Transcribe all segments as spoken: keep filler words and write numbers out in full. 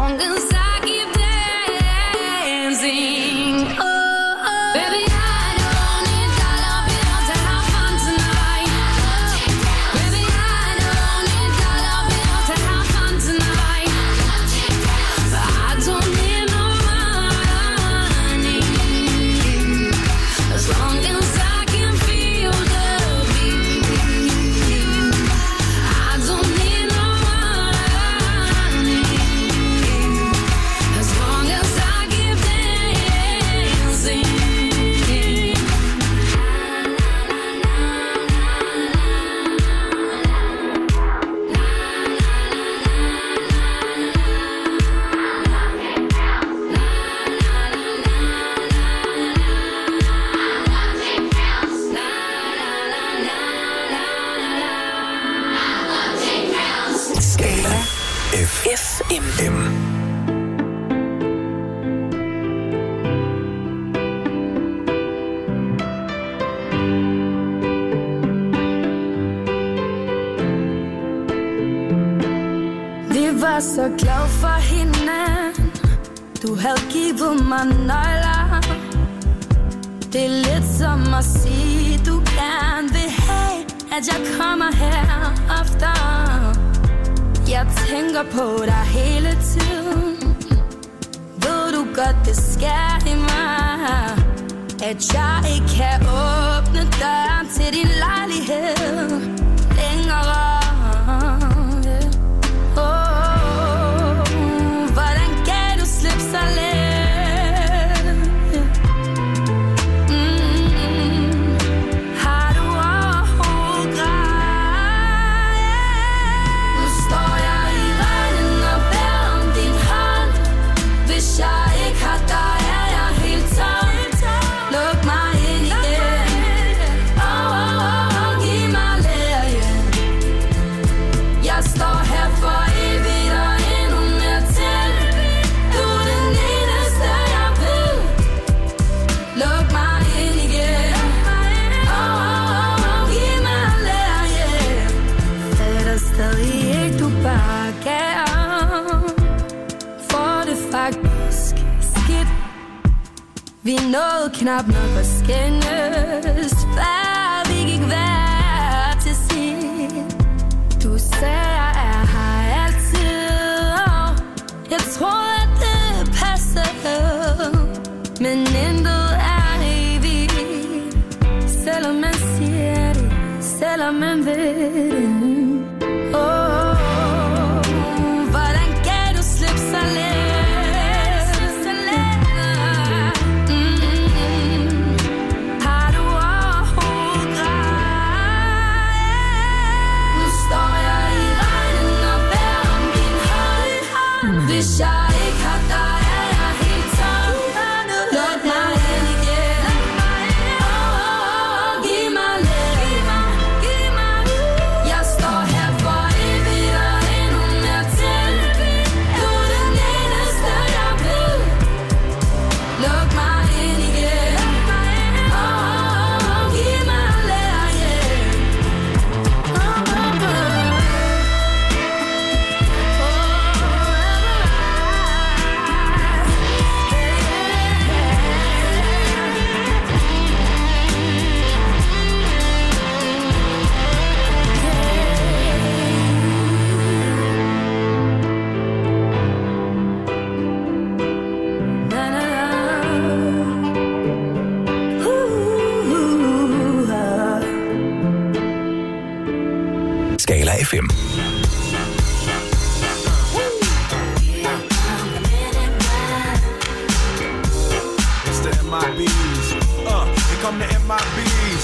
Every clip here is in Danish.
long as I keep dancing. Oh, oh. Baby, I don't need dollar bills to have fun tonight. Baby, I don't need dollar bills to have fun tonight. I don't need no money as long as I can feel the beat. I don't need no money as long as I keep dancing. Skala F M. Vi var så glad for hinanden. Du havde givet mig nøgler. Det er lidt som at sige, du gerne vil have, at jeg kommer her ofte. Jeg tænker på dig hele tiden. Ved du godt, det sker i mig, at jeg ikke kan åbne døren til din lejlighed længere. Oh, hvordan kan du slippe så let? Mm, har du overhovedet grej? Nu står jeg i regnen og bærer om din hånd. Hvis jeg ikke har dig, er jeg helt tom. Luk mig ind igen. Oh, oh, oh, giv mig lærgen. Jeg står her for evigt og endnu mere til. Du er den eneste, jeg ved. Luk mig ind igen. Oh, oh, oh, giv mig lærgen. Fatter stadig ikke, du bare gav. For det faktisk skidt. Vi nåede knap nok at skændes, før vi gik hver til sin. Du sagde, jeg er her altid, og jeg troede, at det passede. Men intet er evigt, selvom man siger det, selvom man ved det. Oh, hvordan kan du slippe så let? Mm, har du overhovedet grej? Nu står jeg i regnen og bærer om din hånd. Hvis jeg ikke har dig, er jeg helt tom. Luk mig ind igen. Oh, oh, oh, giv mig lærgen. Jeg står her for evigt og endnu mere til. Du er den eneste, jeg ved. Luk mig ind igen. Oh, oh, oh, giv mig lærgen. Oh, oh, na, na, na. Ooh, ah. Skala F M. It's the M I B's. Uh, here come the M I B's.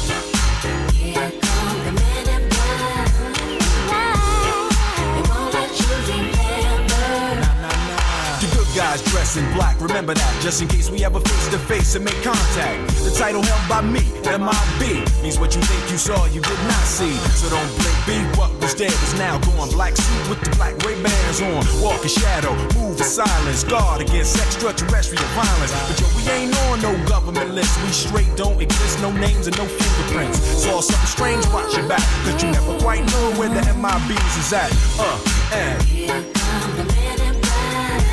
The good guys dress in black, remember that, just in case we ever face to face and make contact. The title held by me, M I B, means what you think you saw, you did not see. So don't blink, be what was dead is now gone. Black suit with the black Ray-Bans on, walk in shadow, move in silence, guard against extraterrestrial violence. But yo, we ain't on no government list, we straight don't exist, no names and no fingerprints. Saw something strange, watch your back, cause you never quite know where the M I B's is at. Uh, and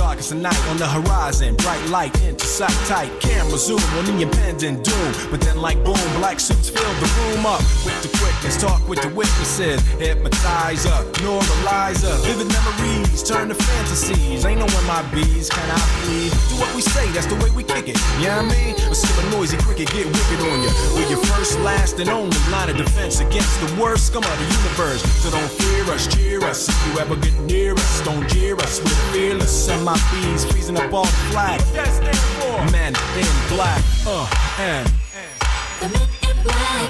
darkest of night on the horizon. Bright light into sight tight. Camera zoom on the impending doom. But then like boom, black suits fill the room up with the quickness. Talk with the witnesses. Hypnotizer, neuralizer. Vivid memories turn to fantasies. Ain't no one my bees, can I please? Do what we say, that's the way we kick it. You know what I mean? Or see a noisy cricket get wicked on you. We're your first, last, and only line of defense against the worst scum of the universe. So don't fear us, cheer us. If you ever get near us, don't jeer us. We're fearless. And my bees freezing up all the flag. What that stand for? Men in black. Uh, and. The men in black.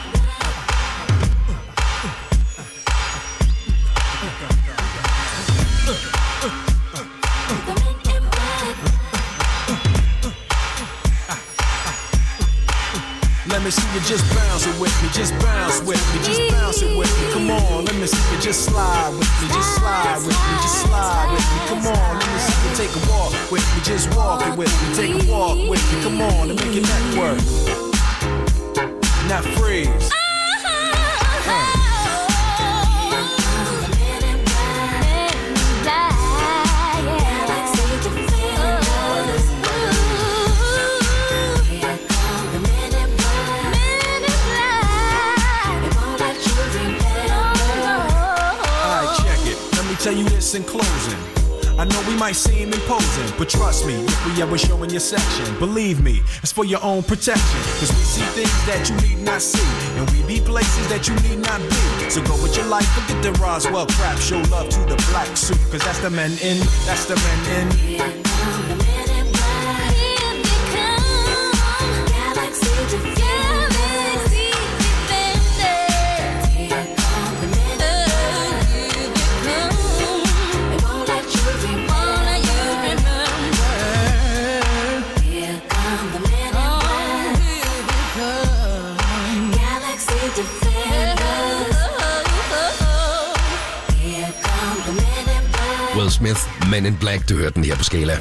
Let me see you just bounce it with me, just bounce with me, just bounce it with me. Come on, let me see you just slide with me, just slide with me, just slide with me. Come on, let me see you take a walk with me, just walk it with me, take a walk with me. Come on, and make your neck work. Now freeze. Uh. Tell you this in closing. I know we might seem imposing, but trust me, if we ever show in your section, believe me, it's for your own protection. Cause we see things that you need not see, and we be places that you need not be. So go with your life, forget the Roswell crap. Show love to the black suit, cause that's the men in, that's the men in. Here come the men in black. Here they come. Galaxy Defenders. Galaxy Defenders. Here come the men in black. Here they come. They won't let you remember. Won't let you remember. Here come the men in black. Here they come. Galaxy Defenders. Here come the men in black. Will Smith, Men in Black, du hørte den her på Skala.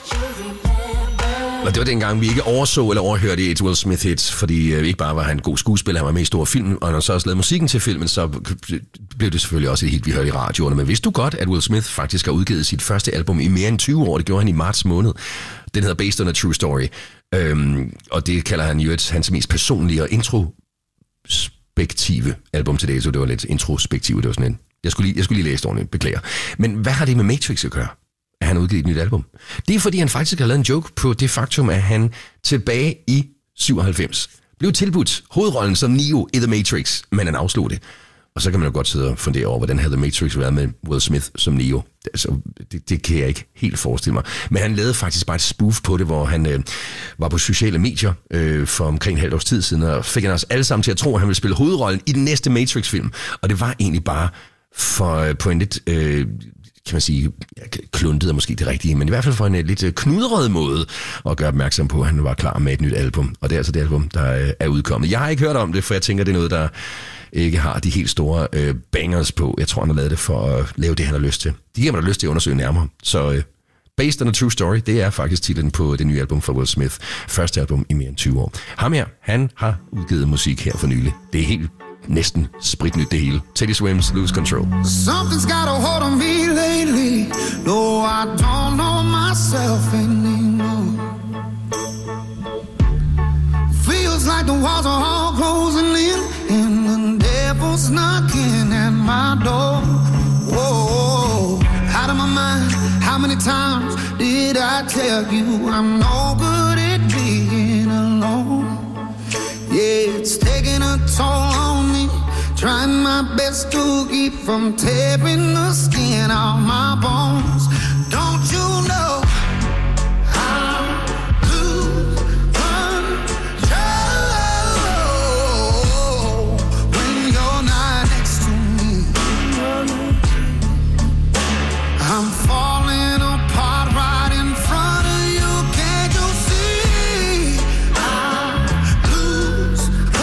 Og det var dengang, vi ikke overså eller overhørte et Will Smith-hit, fordi øh, ikke bare var han en god skuespiller, han var med i store film, og når han så også lavede musikken til filmen, så blev det selvfølgelig også et hit, vi hørte i radioerne. Men vidste du godt, at Will Smith faktisk har udgivet sit første album i mere end tyve år? Det gjorde han i marts måned. Den hedder Based on a True Story. Øhm, og det kalder han jo et, hans mest personlige og introspektive album til det, så det var lidt introspektivt. Det var sådan en, jeg skulle lige, jeg skulle lige læse det ordentligt, beklager. Men hvad har det med Matrix at gøre? At han har udgivet et nyt album. Det er fordi, han faktisk har lavet en joke på det faktum, at han tilbage i syvoghalvfems blev tilbudt hovedrollen som Neo i The Matrix, men han afslog det. Og så kan man jo godt sidde og fundere over, hvordan havde The Matrix været med Will Smith som Neo. Altså, det, det kan jeg ikke helt forestille mig. Men han lavede faktisk bare et spoof på det, hvor han øh, var på sociale medier øh, for omkring en halvt års tid siden, og fik han os alle sammen til at tro, at han ville spille hovedrollen i den næste Matrix-film. Og det var egentlig bare for, øh, på en lidt... Øh, kan man sige, kluntet er måske det rigtige, men i hvert fald for en lidt knudret måde at gøre opmærksom på, at han var klar med et nyt album. Og det er altså det album, der er udkommet. Jeg har ikke hørt om det, for jeg tænker, det er noget, der ikke har de helt store øh, bangers på. Jeg tror, han har lavet det for at lave det, han har lyst til. Det giver mig da lyst til at undersøge nærmere. Så øh, Based on a True Story, det er faktisk titlen på det nye album fra Will Smith. Første album i mere end tyve år. Ham her, han har udgivet musik her for nylig. Det er helt næsten spritnyt det hele. Teddy Swims, Lose Control. Something's got a hold on me lately. No, I don't know myself anymore. Feels like the walls are all closing in, and the devil's knocking at my door. Whoa, out of my mind. How many times did I tell you I'm no good at being alone? Yeah, it's taking a toll on me. Trying my best to keep from tearing the skin off my bones. Don't you know I lose control when you're not next to me? I'm falling apart right in front of you. Can't you see? I lose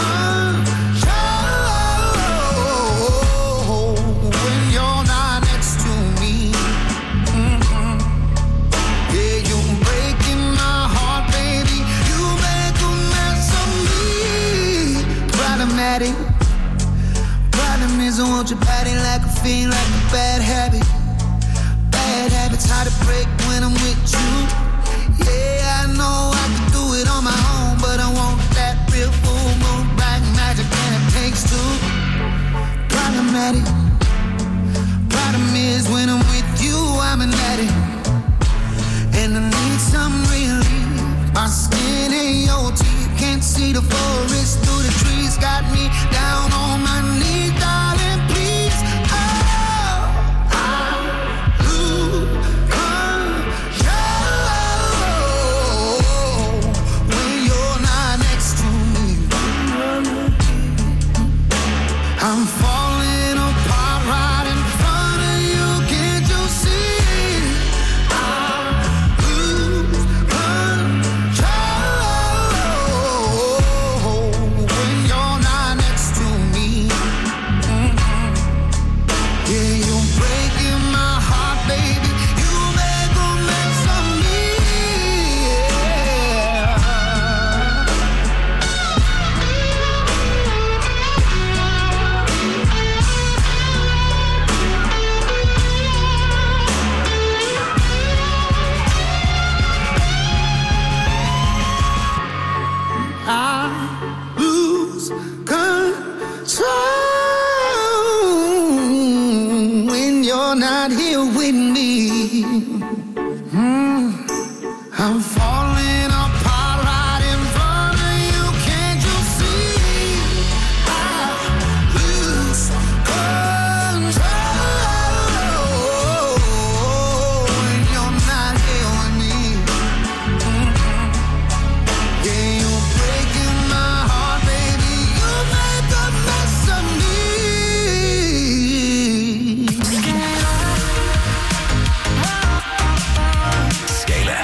control when you're not next to me. Mm-hmm. Yeah, you're breaking my heart, baby. You make a mess of me. Problematic. Problem is I want your body like a fiend, like a bad habit. Bad habits hard to break when I'm with you. the forest, through the trees, got me down on my knees, darling, please. Oh, I lose control when you're not next to me. I'm falling apart right in front of you, can't you see? I lose control when you're not next to me. Yeah, you're breaking my heart, baby. You make a mess of me. I lose control when you're not here with me. Mm. I'm falling apart right in front of you, can't you see? I lose control when you're not here with me. Yeah, you're breaking my heart, baby. You make a mess of me. Skala.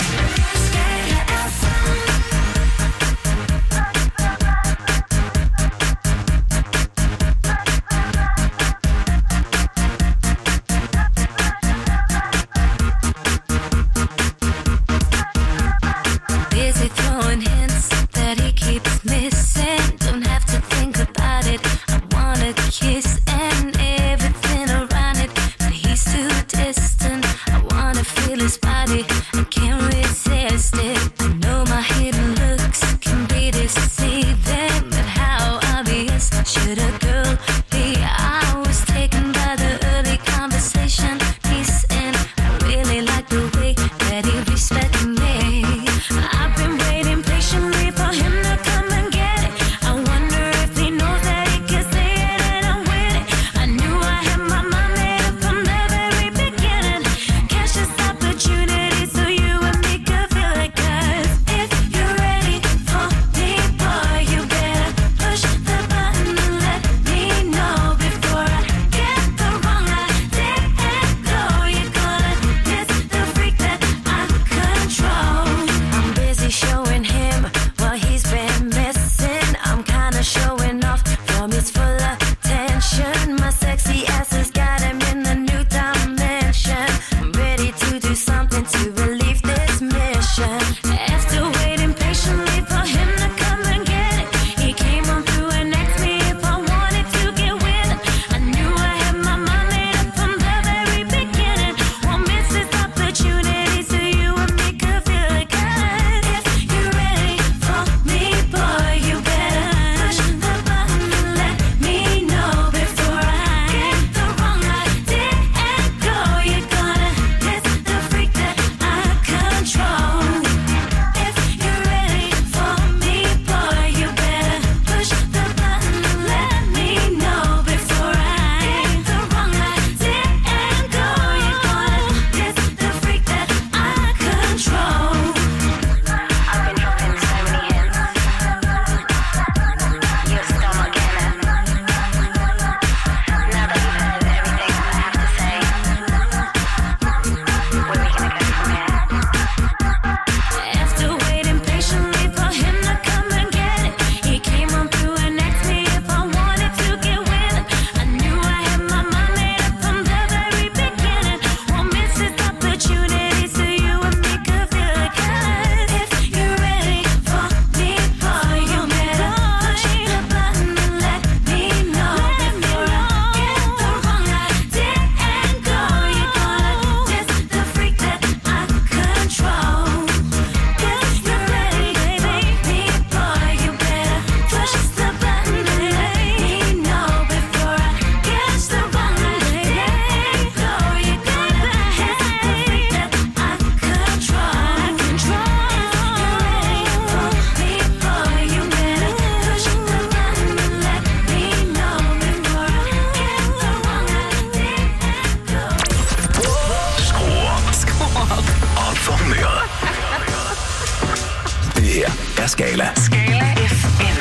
Busy throwing hints that he keeps missing. Don't have to think about it. I wanna kiss and everything around it, but he's too distant. I wanna feel his body. I can't resist it. I know my hidden looks can be deceiving, but how obvious should a girl be? I was taken by the early conversation he's in. I really like the way that he respects me. I've been waiting patiently for him to come and get it. I wonder if he knows that he can say it and I'm with it. I knew I had my mind made up from the very beginning. Catch this opportunity so you and me could feel like us. Skala. Skala F M.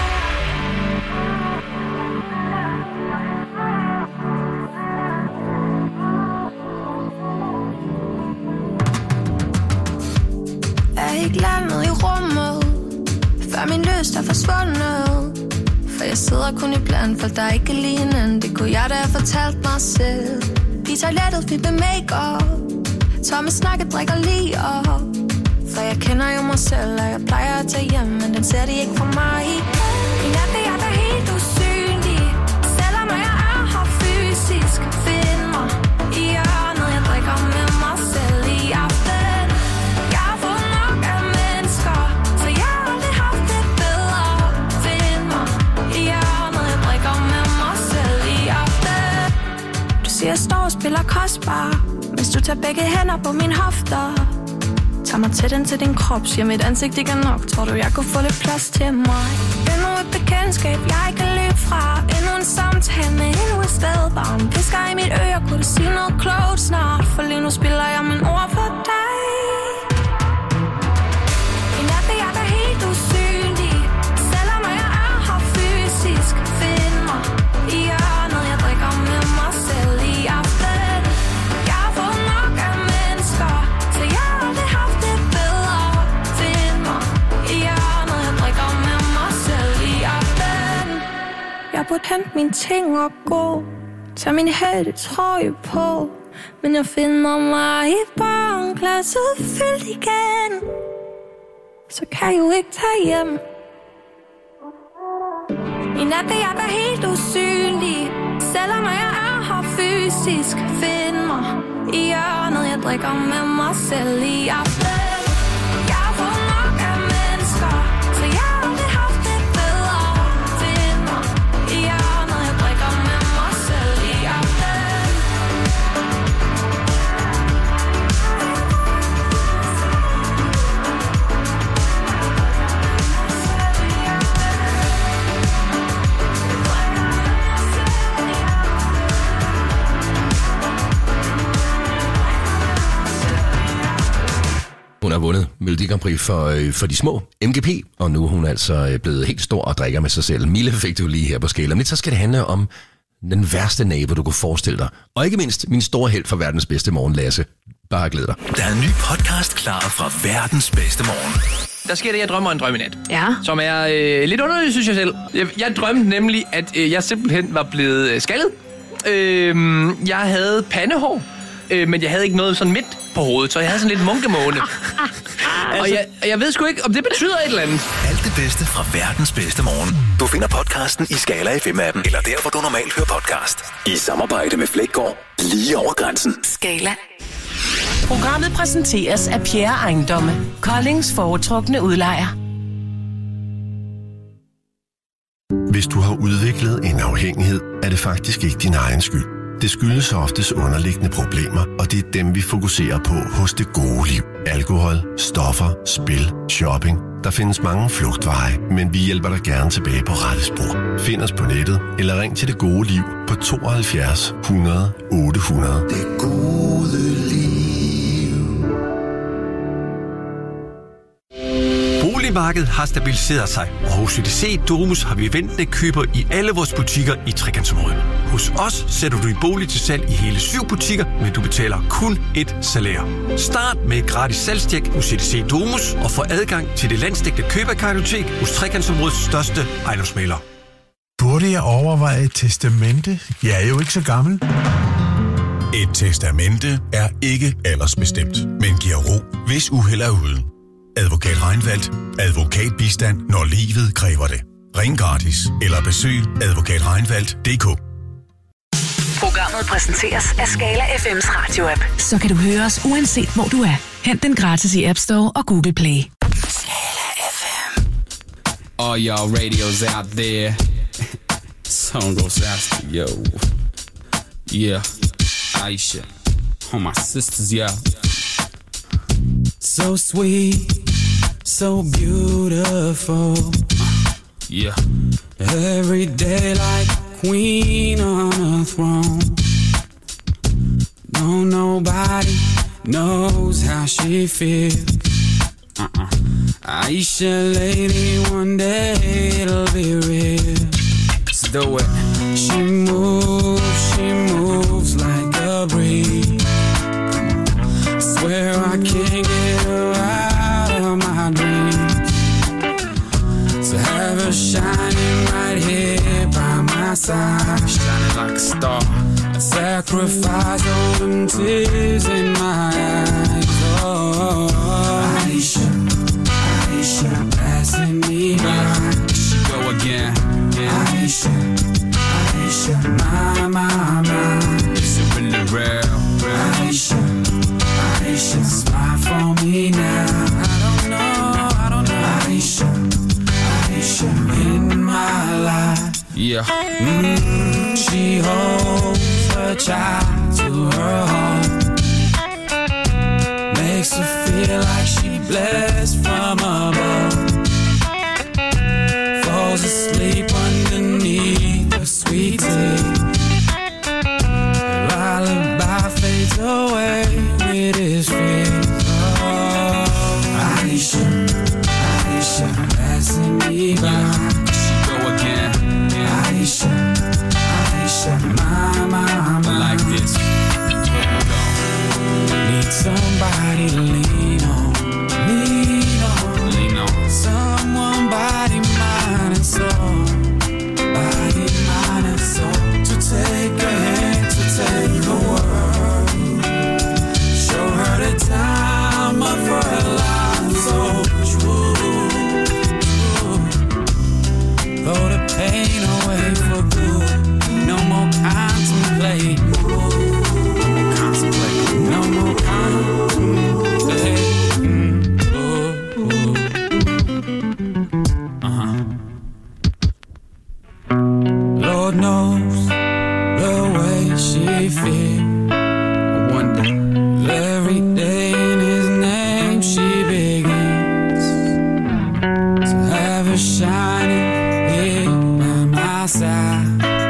Jeg er ikke landet i rummet, før min lyst er forsvundet. For jeg sidder kun i blandt folk, der ikke kan lide hinanden. Det kunne jeg da have fortalt mig selv. I toilettet fik med make-up, tomme snakke drikker lige op. For jeg kender jo mig selv, og jeg plejer at tage hjem, men den ser de ikke for mig. I nat er jeg da helt usynlig, selvom jeg er her fysisk. Find mig i hjørnet, jeg drikker med mig selv i aften. Jeg har fået nok af mennesker, så jeg har aldrig haft det bedre. Find mig i hjørnet, jeg drikker med mig selv i aften. Du siger, jeg står og spiller kostbar, mens du tager begge hænder på mine hofter. Tag mig tæt ind til din krop, siger mit ansigt ikke er nok. Tror du, jeg kunne få lidt plads til mig? Endnu et bekendtskab, jeg kan løbe fra. Endnu en samtale med endnu et sted. Bare en pisker i mit øre, kunne du sige noget klogt snart? For lige nu spiller jeg mine ord for dig. I nat er jeg da helt usynlig, selvom jeg er her fysisk. Find mig i hjørnet, jeg drikker med mig selv i aften. Jeg har fået nok af mennesker, så jeg har aldrig haft det bedre. Find mig i hjørnet, jeg drikker med mig selv i aften. Jeg burde hente mine ting og gå, tag min hættetrøje på, men jeg finder mig i barnglasset fyldt igen. Så kan jeg jo ikke tage hjem. I nat er jeg da helt usynlig, selvom jeg er her fysisk. Find mig i hjørnet, jeg drikker med mig selv i aften. Jeg har fået nok af mennesker, så jeg har aldrig haft det bedre. Find mig i hjørnet, jeg drikker med mig selv i aften. Hun har vundet Melodi Grand Prix for, øh, for de små, M G P, og nu er hun altså blevet helt stor og drikker med sig selv. Mille fik du lige her på Skala. Men så skal det handle om den værste nabo, du kunne forestille dig. Og ikke mindst min store held for verdens bedste morgen, Lasse. Bare glæd dig. Der er en ny podcast klar fra verdens bedste morgen. Der sker det, jeg drømmer en drøm i nat. Ja. Som er øh, lidt underligt, synes jeg selv. Jeg, jeg drømte nemlig, at øh, jeg simpelthen var blevet øh, skaldet. Øh, jeg havde pandehår, øh, men jeg havde ikke noget sådan midt på hovedet, så jeg havde sådan lidt munkemåne. altså... Og jeg, jeg ved sgu ikke, om det betyder et eller andet. Alt det bedste fra verdens bedste morgen. Du finder podcasten i Skala F M-appen, eller der, hvor du normalt hører podcast. I samarbejde med Flækgaard, lige over grænsen. Skala. Programmet præsenteres af Pierre Ejendomme, Koldings foretrukne udlejer. Hvis du har udviklet en afhængighed, er det faktisk ikke din egen skyld. Det skyldes oftest underliggende problemer, og det er dem, vi fokuserer på hos Det Gode Liv. Alkohol, stoffer, spil, shopping. Der findes mange flugtveje, men vi hjælper dig gerne tilbage på rette spor. Find os på nettet, eller ring til Det Gode Liv på tooghalvfjerds hundrede otte hundrede. Det gode liv. Boligmarkedet har stabiliseret sig, og hos C D C Domus har vi ventende køber i alle vores butikker i trekantsområdet. Hos os sætter du din bolig til salg i hele syv butikker, men du betaler kun et salær. Start med et gratis salgstjek hos C D C Domus og få adgang til det landsdækkende køberkartotek hos trekantsområdets største ejendomsmægler. Burde jeg overveje et testamente? Jeg er jo ikke så gammel. Et testamente er ikke aldersbestemt, men giver ro, hvis uheld er ude. Advokat Reinfeldt. Advokatbistand, når livet kræver det. Ring gratis eller besøg advokat reinfeldt punktum d k. Programmet præsenteres af Skala F M's radioapp. Så kan du høre os uanset hvor du er. Hent den gratis i App Store og Google Play. Skala F M. All y'all radios out there. Song goes out to yo. Yeah, Aisha. All my sisters, yeah. So sweet, so beautiful. Yeah, every day like queen on a throne. No, nobody knows how she feels. Uh, uh-uh. Aisha, lady, one day it'll be real. Let's do it. She moves, she moves like a breeze. I swear I can't get her out of my dreams. To have her shining right here by my side, shining like a star. I sacrifice all them tears in my eyes. Oh, Aisha, Aisha, passing me by. She go again, yeah. Aisha, Aisha, my, my, my. Is it really real, real? Aisha, Aisha, smile for me now. I don't know, I don't know. Aisha, Aisha, in my life. Yeah. Mm, she holds her child to her heart. Makes her feel like she blessed from above. Falls asleep underneath the sweet tea. Lullaby fades away with his fears. Oh, Aisha, Aisha, passing me by. She go again. Yeah. Aisha, Aisha, my, my, my. Like this. Need somebody to lean on, lean on, lean on. Someone, body, mind, and soul. Body, mind, and soul. To take a hand, to take the world. Show her the time of her life, so true, true. Throw the pain away for good. No more contemplate. No more contemplate. No more contemplate. Mm, ooh, ooh. Uh-huh. Lord knows the way she feels. I wonder every day in his name she begins to have her shining here by my side.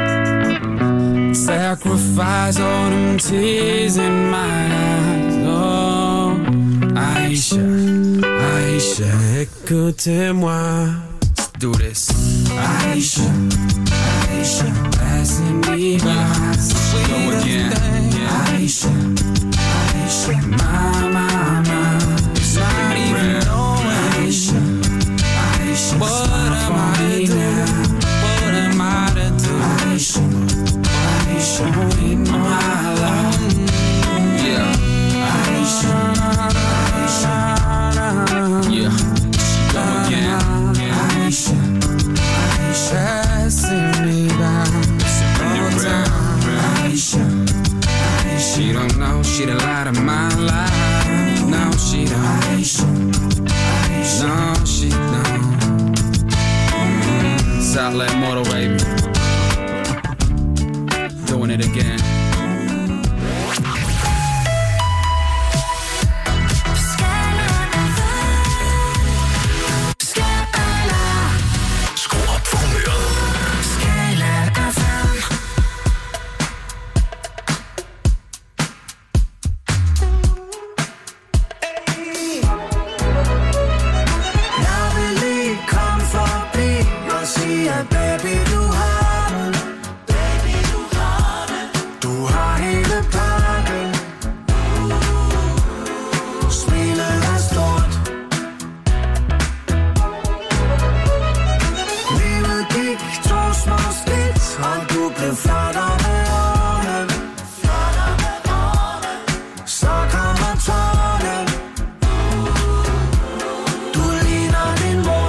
Sacrifice all them tears in my eyes. Oh, Aisha, Aisha, écoutez-moi. Let's do this. Aisha, Aisha, passing me by. Go again. Yeah. Aisha, Aisha, my, my, my. It's not even knowing. Aisha, Aisha, what am I to do? What am I to do? Aisha, Aisha, in my life. Yeah. Aisha, Aisha, yeah. Go again. Yeah. Aisha, Aisha, passing me by. Aisha, Aisha, she don't know, she the light of my life. No, she don't. Aisha, Aisha, no, she don't. Mm, Southland Motor, baby. Doing it again. Skru op for humøret. Jeg vil lige komme forbi og sige, at baby, du har det. Baby, du har det. Du har hele pakken. Smilet er stort. Livet gik to små skridt, og du blev flottere med årene. Flottere med årene. Så kommer tårnen. Du ligner din mor.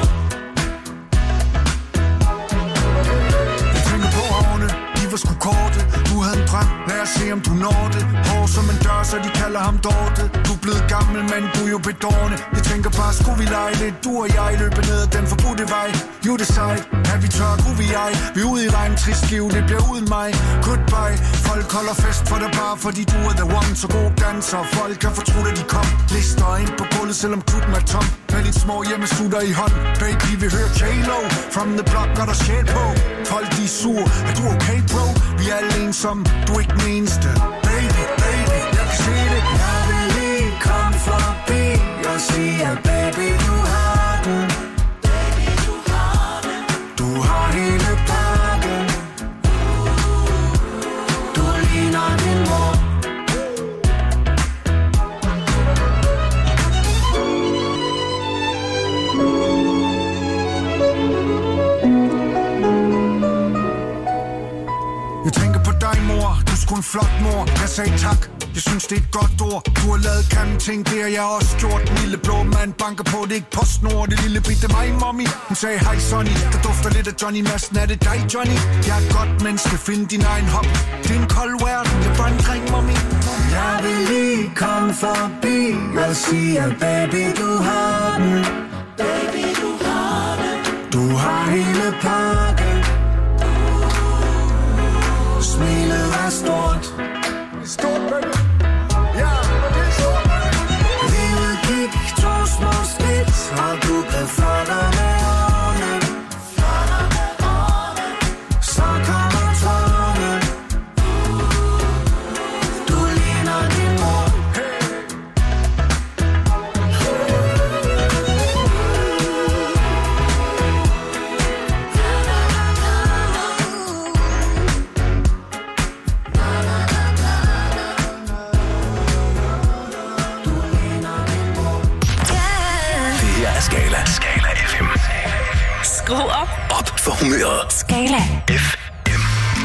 Jeg tænker på årene, de var sgu korte. Du havde en drøm, lad os se om du når det. Hår som en dør, så de kalder ham Dorte. Du er blevet gammel, men du er jo bedårende. Jeg tænker bare, skulle vi lege lidt? Du og jeg løber ned ad den forbudte vej. You decide, er vi tør, kunne vi ej? Vi er ude i regn, trist skive, det bliver uden mig. Goodbye, folk holder fest for dig bare, fordi du er the one. Så god danser, folk kan fortro, at de kom. Lister ind på gulvet, selvom klubben er tom. Med lidt små hjemmesutter i hånd. Baby, vi hører J-Lo. From the block, gør der sjæl på. Folk de er sur, er du okay, bro? Vi er alle ensomme, du er ikke den eneste. Baby, baby, jeg kan se det. Jeg vil lige komme forbi og sige, at baby, sgu en flot mor. Jeg sagde tak, jeg synes det er et godt ord. Du har lavet grimme ting, det har jeg også gjort. Den lille blå mand banker på, det er ikke PostNord. Det lille bitte mig, mommy. Hun sagde hej Sonny, der dufter lidt af Johnny Madsen. Er det dig, Johnny? Jeg er et godt menneske, find din egen hop. Det er en kold verden, jeg er bare en dreng, mommy. Jeg vil lige komme forbi og sige, baby, du har den. Baby, du har den. Du har hele pakken. Smilet er stort. Stort, baby. Ja, det er stort, baby. Livet gik to små skridt, og du blev flottere med årene. Flottere med årene. Så kommer tårne. Du ligner din mor. Skala. Skala F M. Skru op. Op for humøret. Skala F M.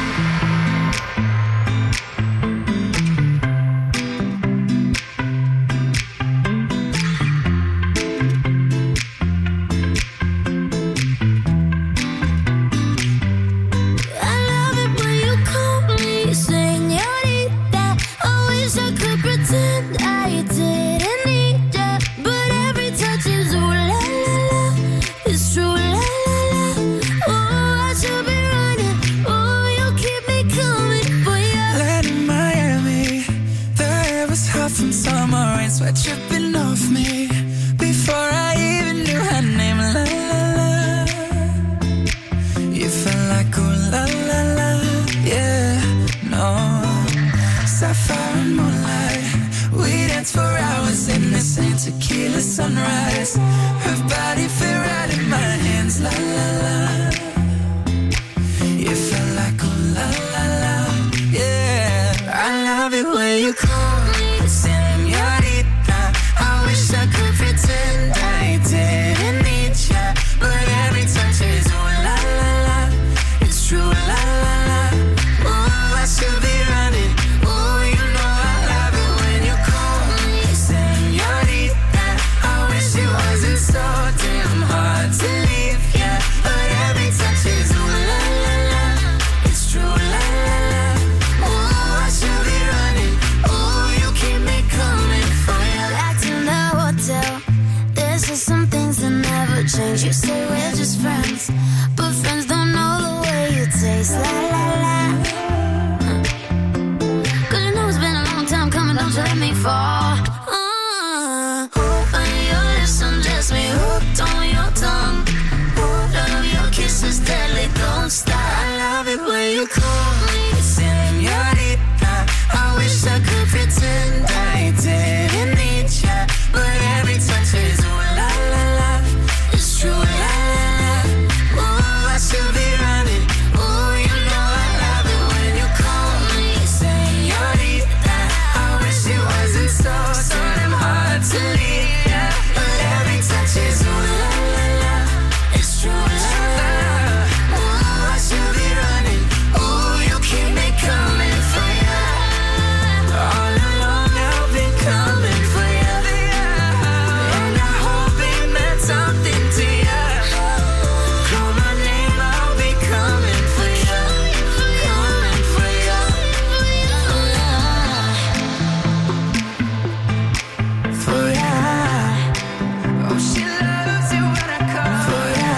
Sweat dripping off me before I even knew her name. La la la. You felt like oh la la la. Yeah, no. Sapphire and moonlight. We danced for hours in the same tequila sunrise. Her body fit right in my hands. La la la. You felt like oh la la la. Yeah, I love it when you call me señorita. I wish I could pretend I didn't need ya, but every touch is ooh la la la. It's true la la la. Ooh, I should be running. Ooh, you know I love it when you call me señorita. I wish it wasn't so damn hard to leave ya, but every touch is ooh la la la. It's true la la la. Ooh, I should be running. Ooh, you keep me coming for ya. Back to the hotel. There's just some things that never change. You say we're just friends, but friends don't know the way you taste. La la la. Cause you know it's been a long time coming, don't you let me fall. Uh, on your lips, undress me, hooked on your tongue. Love your kisses deadly, don't stop. I love it when you call me señorita. I wish I could pretend I didn't need ya, but every touch is ooh la la la. It's true la la la. Ooh, I should be running. Ooh, you know I love it when you call me señorita. I wish it wasn't so so damn hard to leave ya, but every touch is ooh la la la. It's true la la la. Ooh, I should be running. Ooh, you keep me coming for ya. All along I've been coming for ya, and I hope it meant something to ya. Call my name, I'll be coming for ya, coming for ya. For ya. Oh, she loves it when I call for ya.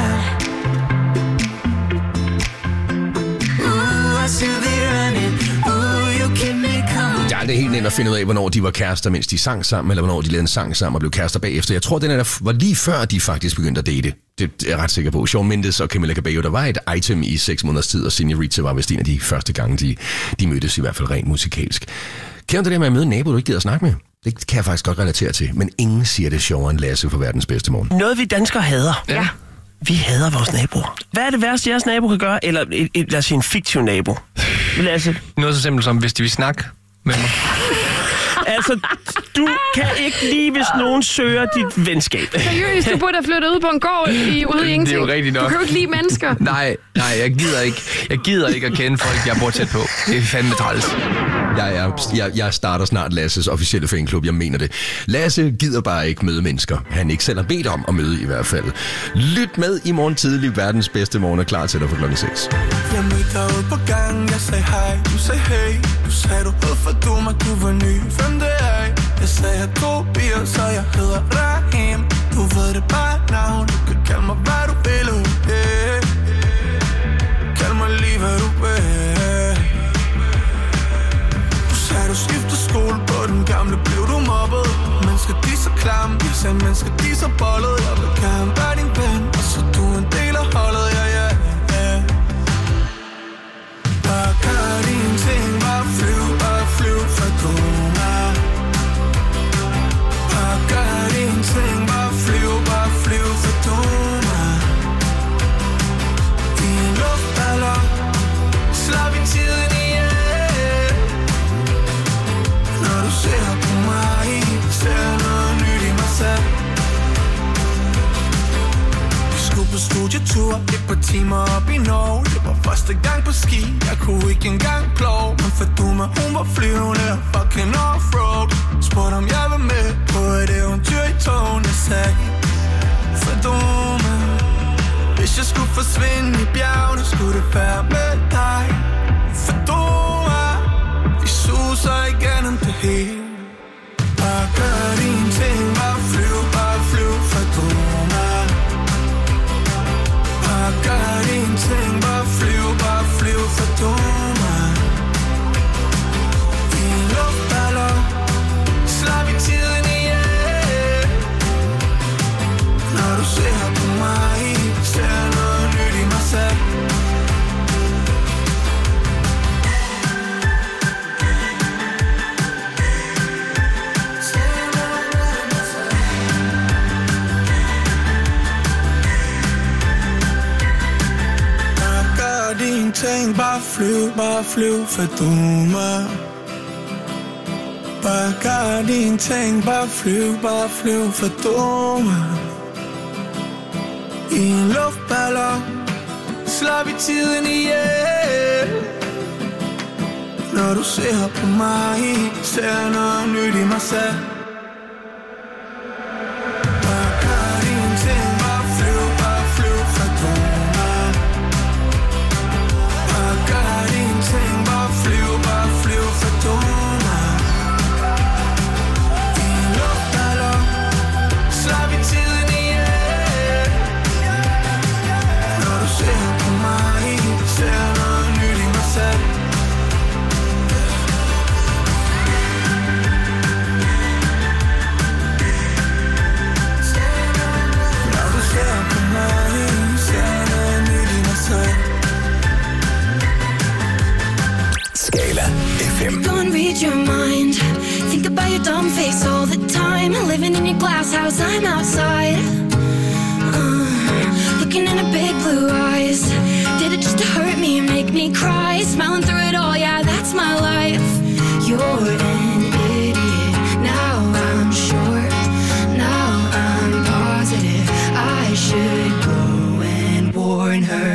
Ooh, I should be running. Ooh, you keep me coming. Jeg er aldrig helt nemt at finde ud af, hvornår de var kærester, mens de sang sammen, eller hvornår de lavede en sang sammen og blev kærester bagefter. Jeg tror, den er, var lige før, de faktisk begyndte at date. Det er jeg ret sikker på. Shawn Mendes og Camila Cabello, der var et item i seks måneders tid, og Señorita var vist en af de første gange, de, de mødtes, i hvert fald rent musikalsk. Kender det der med at møde en nabo, du ikke gider at snakke med? Det kan jeg faktisk godt relatere til, men ingen siger det sjovere end Lasse for verdens bedste morgen. Noget vi danskere hader. Ja. Vi hader vores naboer. Hvad er det værste, jeres nabo kan gøre? Eller et, et, lad os sige en fiktiv nabo. Lasse. Noget så simpelt som, hvis de vil snakke med mig. Er Altså, du kan ikke lide, hvis nogen søger dit venskab. Seriøst, du burde have flyttet ud på en gård i, ude i ingenting. Det er jo rigtigt nok. Du kan jo ikke lide mennesker. Nej, nej, jeg gider ikke. Jeg gider ikke at kende folk, jeg bor tæt på. Det er fandme træls. Jeg, er, jeg, jeg starter snart Lasses officielle fanklub, jeg mener det. Lasse gider bare ikke møde mennesker. Han ikke selv har bedt om at møde i hvert fald. Lyt med i morgen tidlig. Verdens bedste morgen er klar til dig for klokken seks. Jeg mødte dig ude på gangen, jeg sagde hej, du sagde hey. Du sagde du hed for du mig, du var ny, hvem det er? Jeg sagde jeg tog bier, så jeg hedder Rahim. Du ved det bare navn, du kan kalde mig hvad du vil, hey. Kald mig lige hvad du vil. Du sagde du skiftede skole, på den gamle blev du mobbet. Mennesker de så klamme, jeg sagde mennesker de så bollet. Jeg vil gerne være din ven, og så du en del af holdet, ja ja ja. Bare gør dine ting, bare flyv, bare flyv for Doma. Bare gør dine ting, bare flyv, bare flyv for Doma. I en luftballon, slap i tiden ihjel. Når du ser på mig, ser noget nyt i mig selv. På studietur, et par timer op i Norge. Det var første gang på ski, jeg kunne ikke engang plove. Men for Duma, hun var flyvende, fucking off-road. Spurgte om jeg var med på et eventyr i togen. Jeg sagde, for Duma, hvis jeg skulle forsvinde i bjergene, skulle det være med dig. For Duma, vi suser igennem det hele. Bare gør dine ting, bare flyv, bare flyv for Duma. Bare gør dine ting, bare flyv, bare flyv for Duma. I en luftballon, slap i tiden ihjel. Når du ser på mig, ser noget nyt i mig selv. Dine ting, bare flyv, bare flyv for Duma. Bare gør dine ting, bare flyv, bare flyv for Duma. I en luftballon, slap i tiden ihjel. Når du ser på mig, ser noget nyt i mig selv. Bare gør dine ting, bare flyv, bare flyv for Duma. Gør dine ting, bare flyv, bare flyv for Duma. I en luftballon, slap i tiden ihjel. Når du ser på mig, ser noget nyt i mig selv. Når du ser på mig, ser noget nyt i mig selv. Skala F M. Go and read your mind. Think about your dumb face all the time. Living in your glass house, I'm outside. Uh, looking in her big blue eyes. Did it just to hurt me and make me cry? Smiling through it all, yeah, that's my life. You're an idiot. Now I'm sure. Now I'm positive. I should go and warn her.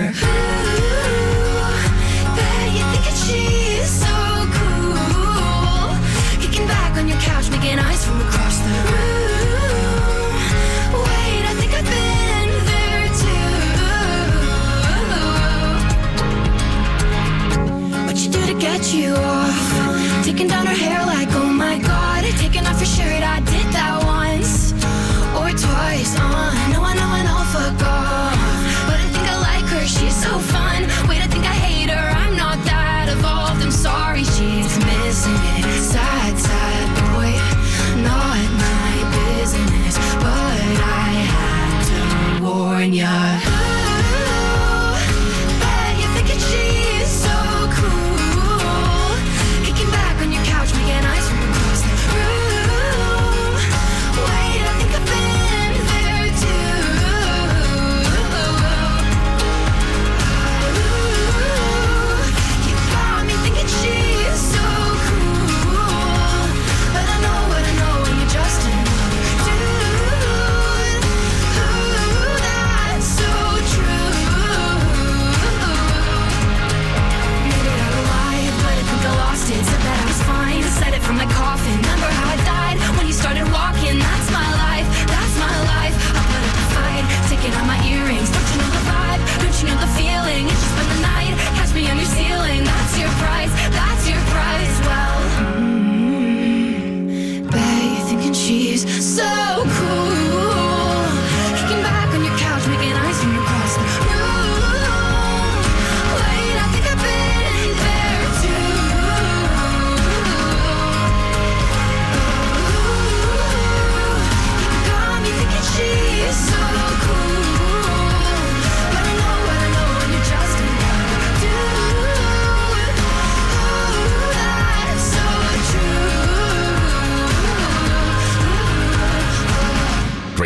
Making eyes from across the room. Wait, I think I've been there too. What you do to get you off? Taking down her hair like, oh my god. Taking off your shirt, I did that once or twice. Uh, no, I know, I know, fuck off. But I think I like her, she's so fun. Wait, I think I hate her, I'm not that evolved. I'm sorry, she's missing it. Sad, sad boy. Not my business, but I had to warn ya. Ooh, bet you're thinking she's so cool.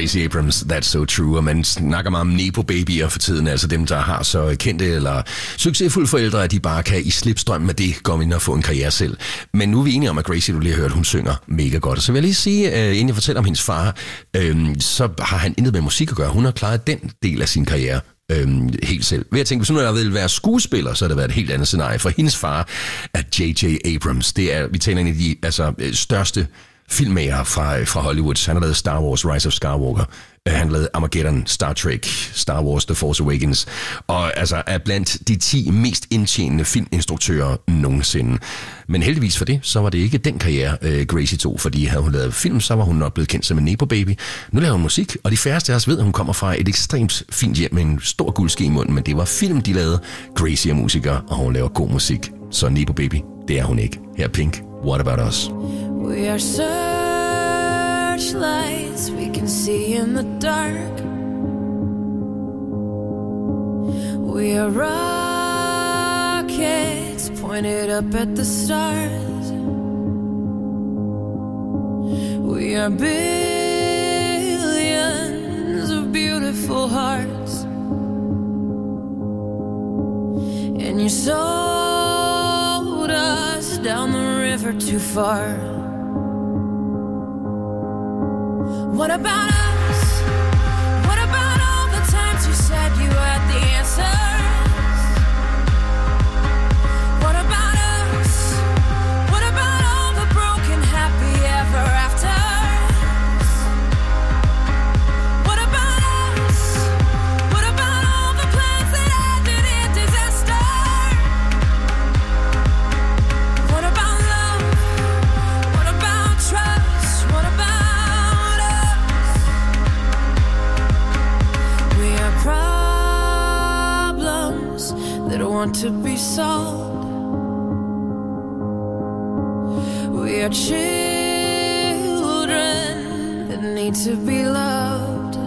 Gracie Abrams, That's So True, og man snakker meget om nepo-babyer for tiden, altså dem, der har så kendte eller succesfulde forældre, at de bare kan i slipstrøm med det gå ind og få en karriere selv. Men nu er vi enige om, at Gracie, du lige har hørt, hun synger mega godt. Og så vil jeg lige sige, uh, inden jeg fortæller om hendes far, uh, så har han intet med musik at gøre. Hun har klaret den del af sin karriere Øhm, helt selv. Ved at tænke, hvis hun ville være skuespiller, så havde det været et helt andet scenarie. For hendes far er J J Abrams. Det er, vi taler en af de altså, største filmmager fra, fra Hollywood. Han har lavet Star Wars, Rise of Skywalker. Han har lavet Armageddon, Star Trek, Star Wars, The Force Awakens. Og altså er blandt de ti mest indtjenende filminstruktører nogensinde. Men heldigvis for det, så var det ikke den karriere, uh, Gracie tog. Fordi havde hun lavet film, så var hun nok blevet kendt som en nepo-baby. Nu laver hun musik, og de færreste af os ved, at hun kommer fra et ekstremt fint hjem med en stor guldske i munden. Men det var film, de lavede. Gracie er musiker, og hun laver god musik. Så nepo-baby, det er hun ikke. Her er Pink, What About Us? We are searchlights we can see in the dark. We are rockets pointed up at the stars. We are billions of beautiful hearts. And you sold us down the river too far. What about us? What about all the times you said you had the answers? What about us? What about all the broken happy ever afters? What about us? What about all the plans that ended in disaster? What about love? What about trust? What about problems that want to be solved? We are children that need to be loved.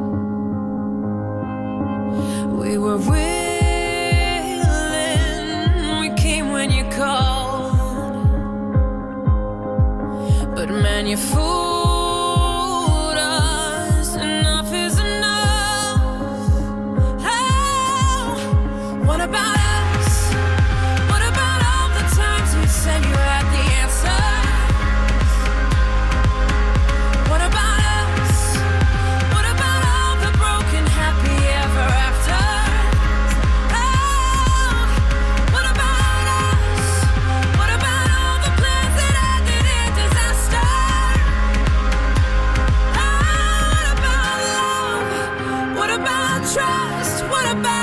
We were willing, we came when you called, but man, you fooled. What about us? What about all the times you said you had the answers? What about us? What about all the broken happy ever afters? Oh, what about us? What about all the plans that ended in disaster? Oh, what about love? What about trust? What about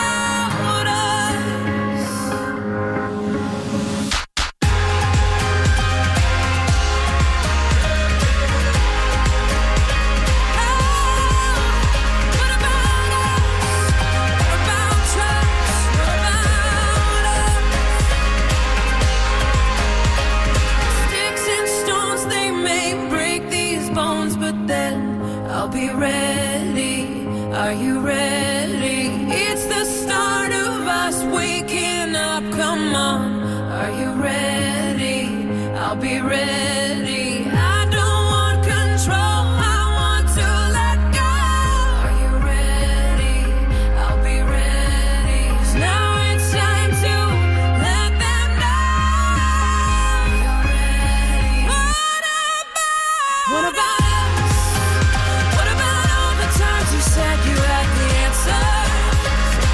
Are you ready? It's the start of us waking up. Come on. Are you ready? I'll be ready. I don't want control. I want to let go. Are you ready? I'll be ready. 'Cause now it's time to let them know. Are you ready? What about? What about? Said you had the answers.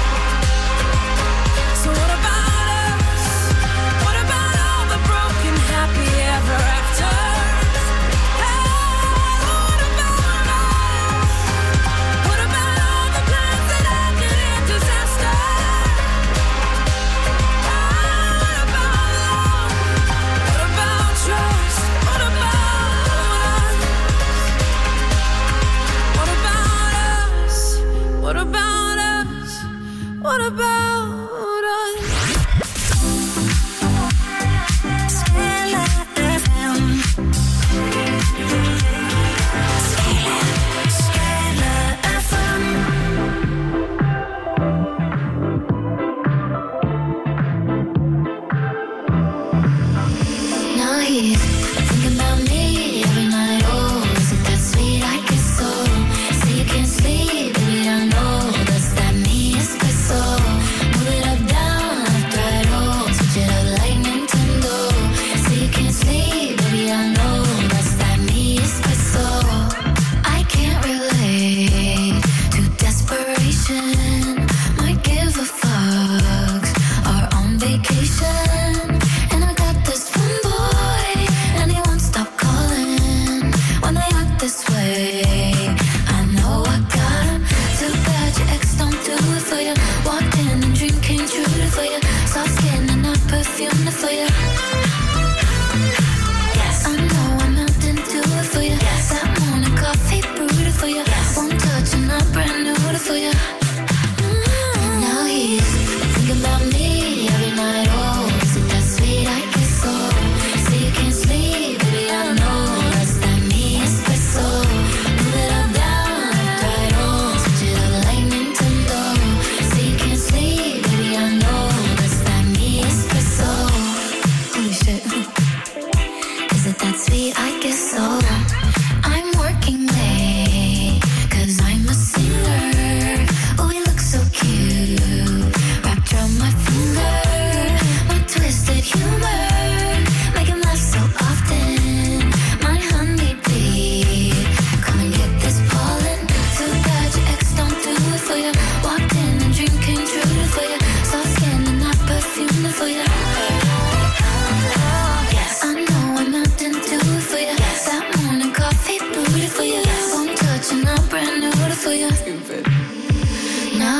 So what about us? What about all the broken happy ever afters? Hey, what about us? What about all the plans that ended in disaster? Oh, what about love? What about trust? What about us? What about us? What about us? What about us? Skala F M. Skala F M. Now he's thinking about me every night. Oh, is it that sweet? I guess so. See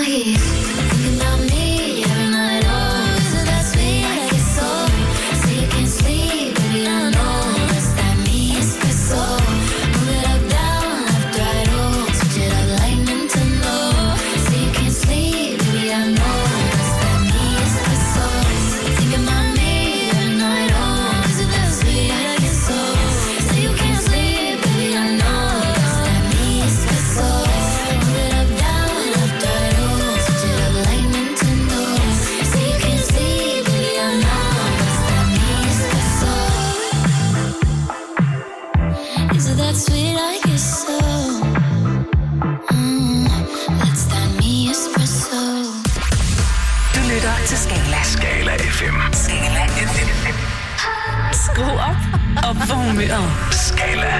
here thinking about me every night. Oh, is it that sweet? I get so, so you can't sleep, baby, I know. It's that me espresso. Move it up, down, left, right, oh. Switch it up like Nintendo. So you can't sleep, baby, I know. It's that me espresso. Thinking about me every night. Oh, is it that sweet? I get so, so you can't sleep, baby, I know. It's that me espresso. Move it up, down, left, right, oh. Switch it up like Nintendo. So you can't sleep, baby, I know. It's that me espresso. Is it that sweet? I guess so. Mm, that's that me espresso. Du lytter til Skala. Skala F M. Skala F M. Skru op og på humøret. Skala.